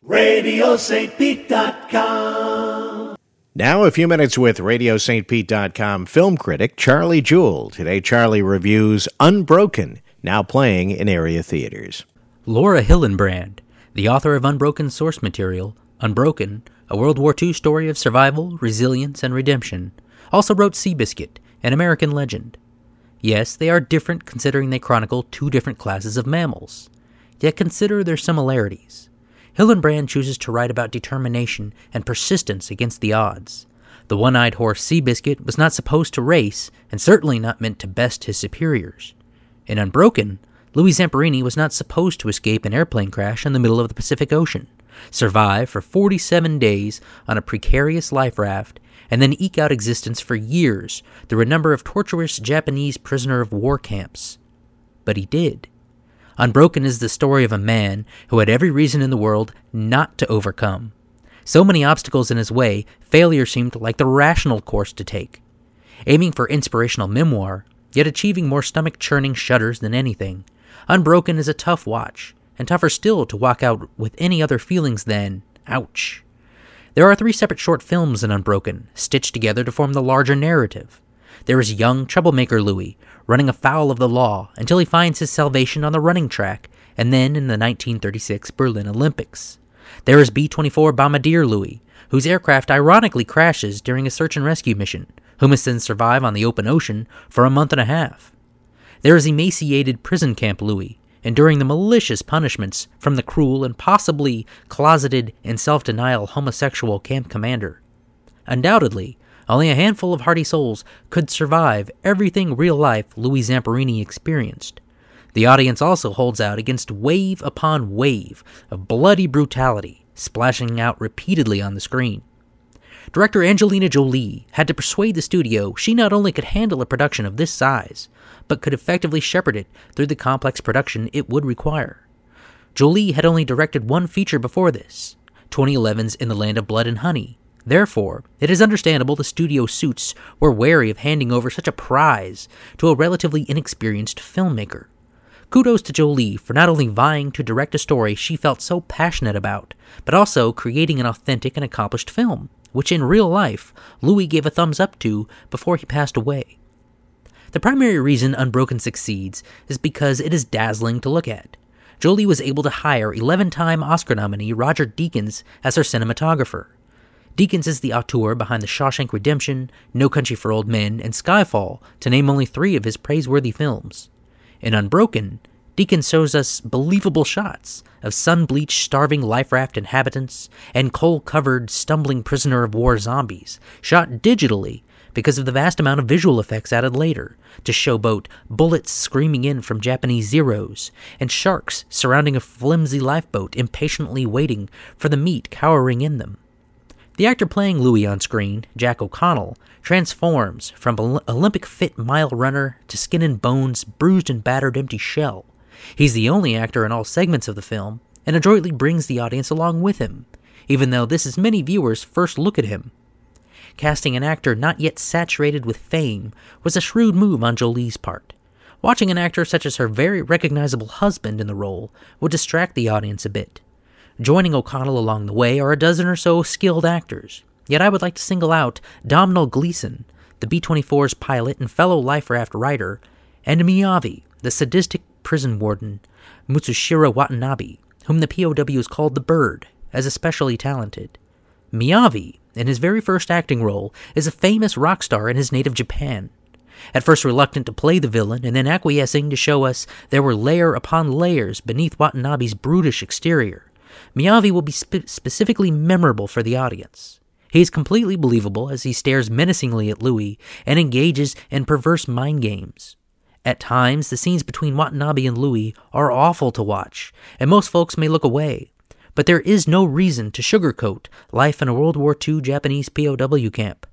RadioSt.Pete.com. Now a few minutes with RadioSt.Pete.com film critic Charlie Jewell. Today Charlie reviews Unbroken, now playing in area theaters. Laura Hillenbrand, the author of Unbroken source material, Unbroken, a World War II story of survival, resilience, and redemption, also wrote Seabiscuit, an American legend. Yes, they are different considering they chronicle two different classes of mammals. Yet consider their similarities. Hillenbrand chooses to write about determination and persistence against the odds. The one-eyed horse Seabiscuit was not supposed to race, and certainly not meant to best his superiors. In Unbroken, Louis Zamperini was not supposed to escape an airplane crash in the middle of the Pacific Ocean, survive for 47 days on a precarious life raft, and then eke out existence for years through a number of torturous Japanese prisoner-of-war camps. But he did. Unbroken is the story of a man who had every reason in the world not to overcome. So many obstacles in his way, failure seemed like the rational course to take. Aiming for inspirational memoir, yet achieving more stomach-churning shudders than anything, Unbroken is a tough watch, and tougher still to walk out with any other feelings than, ouch. There are 3 separate short films in Unbroken, stitched together to form the larger narrative. There is young troublemaker Louis, running afoul of the law until he finds his salvation on the running track, and then in the 1936 Berlin Olympics. There is B-24 bombardier Louis, whose aircraft ironically crashes during a search and rescue mission, who must then survive on the open ocean for a month and a half. There is emaciated prison camp Louis, enduring the malicious punishments from the cruel and possibly closeted and self-denial homosexual camp commander. Undoubtedly, only a handful of hardy souls could survive everything real-life Louis Zamperini experienced. The audience also holds out against wave upon wave of bloody brutality, splashing out repeatedly on the screen. Director Angelina Jolie had to persuade the studio she not only could handle a production of this size, but could effectively shepherd it through the complex production it would require. Jolie had only directed one feature before this, 2011's In the Land of Blood and Honey. Therefore, it is understandable the studio suits were wary of handing over such a prize to a relatively inexperienced filmmaker. Kudos to Jolie for not only vying to direct a story she felt so passionate about, but also creating an authentic and accomplished film, which in real life, Louis gave a thumbs up to before he passed away. The primary reason Unbroken succeeds is because it is dazzling to look at. Jolie was able to hire 11-time Oscar nominee Roger Deakins as her cinematographer. Deakins is the auteur behind The Shawshank Redemption, No Country for Old Men, and Skyfall, to name only 3 of his praiseworthy films. In Unbroken, Deakins shows us believable shots of sun-bleached, starving life raft inhabitants and coal-covered, stumbling prisoner-of-war zombies, shot digitally because of the vast amount of visual effects added later to showboat bullets screaming in from Japanese Zeros and sharks surrounding a flimsy lifeboat impatiently waiting for the meat cowering in them. The actor playing Louis on screen, Jack O'Connell, transforms from Olympic-fit mile runner to skin and bones, bruised and battered empty shell. He's the only actor in all segments of the film, and adroitly brings the audience along with him, even though this is many viewers' first look at him. Casting an actor not yet saturated with fame was a shrewd move on Jolie's part. Watching an actor such as her very recognizable husband in the role would distract the audience a bit. Joining O'Connell along the way are a dozen or so skilled actors, yet I would like to single out Domhnall Gleeson, the B-24's pilot and fellow life raft writer, and Miyavi, the sadistic prison warden, Mutsushiro Watanabe, whom the POWs called the Bird, as especially talented. Miyavi, in his very first acting role, is a famous rock star in his native Japan. At first reluctant to play the villain, and then acquiescing to show us there were layer upon layers beneath Watanabe's brutish exterior, Miyavi will be specifically memorable for the audience. He is completely believable as he stares menacingly at Louis and engages in perverse mind games. At times, the scenes between Watanabe and Louis are awful to watch, and most folks may look away. But there is no reason to sugarcoat life in a World War II Japanese POW camp.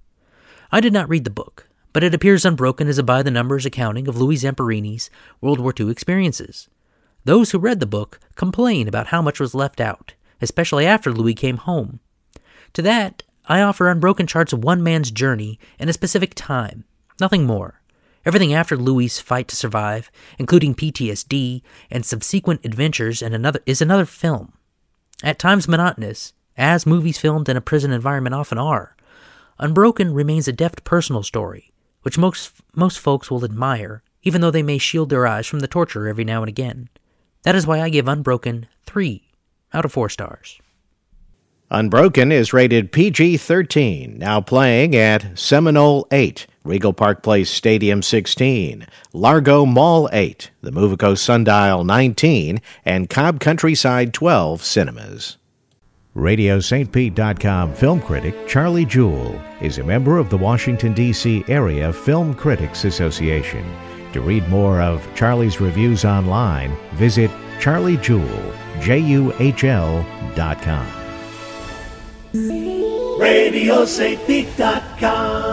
I did not read the book, but it appears Unbroken is a by-the-numbers accounting of Louis Zamperini's World War II experiences. Those who read the book complain about how much was left out, especially after Louis came home. To that, I offer Unbroken charts of one man's journey in a specific time, nothing more. Everything after Louis' fight to survive, including PTSD and subsequent adventures, is another film. At times monotonous, as movies filmed in a prison environment often are, Unbroken remains a deft personal story, which most folks will admire, even though they may shield their eyes from the torture every now and again. That is why I give Unbroken 3 out of 4 stars. Unbroken is rated PG-13, now playing at Seminole 8, Regal Park Place Stadium 16, Largo Mall 8, the Movico Sundial 19, and Cobb Countryside 12 cinemas. RadioSt.Pete.com film critic Charlie Jewell is a member of the Washington, D.C. Area Film Critics Association. To read more of Charlie's reviews online, visit charliejewell.com. RadioSt.Pete.com